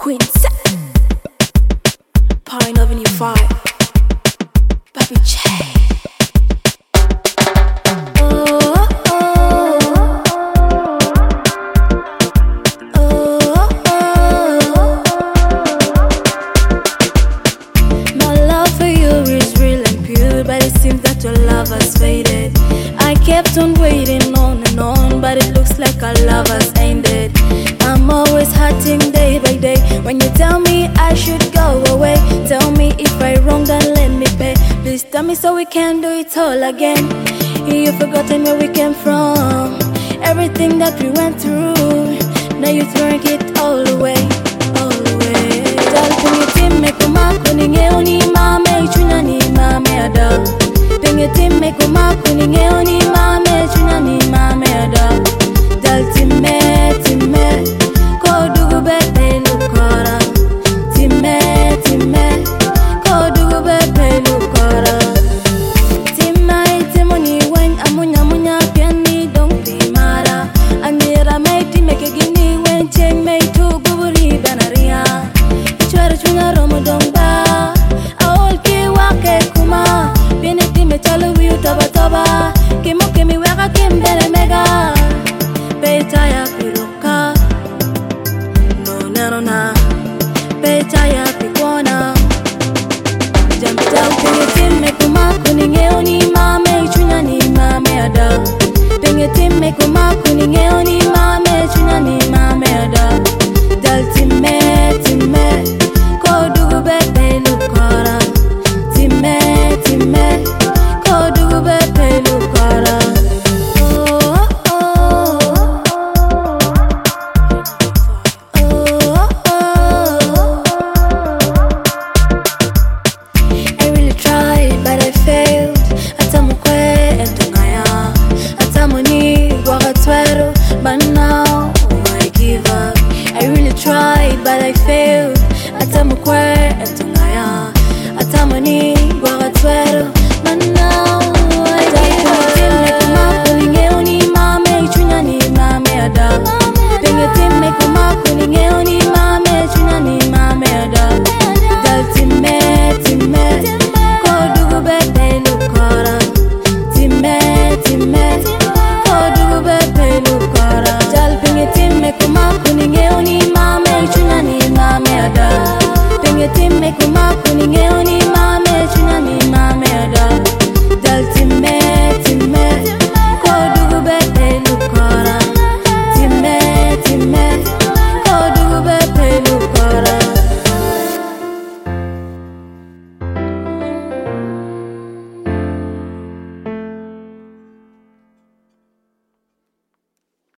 Queen Set, Pine Avenue 5, Baby J. Your love has faded. I kept on waiting on and on, but it looks like our love has ended. I'm always hurting day by day when you tell me I should go away. Tell me if I wrong, then let me pay. Please tell me so we can do it all again. You've forgotten where we came from, everything that we went through. Now you're throwing it all away, all away. Time kuma kuninge oni mame chuna ni mame ada dal time time ko dugu bebe lukora time time ko dugu bebe lukora time timoni wen amunya munya piani dong timara anira me time ke gini wen chen me tu guburi banaria chwara chuna romo dong ba aol ki wake kuma piani time chalu Toba toba, kimi weka kimbele mega. Becha ya piroka, no na. Becha ya pikona. Jambita upinge time kuma kuninge oni mame chunya ni mame ada. Pinge time kuma kuninge oni mame chunya ni mame ada. Dal time time, ko dugu bebe lukora. Time time. But now I give up. I really tried, but I failed. Atamukwe etungaya, atamani gwagatwero.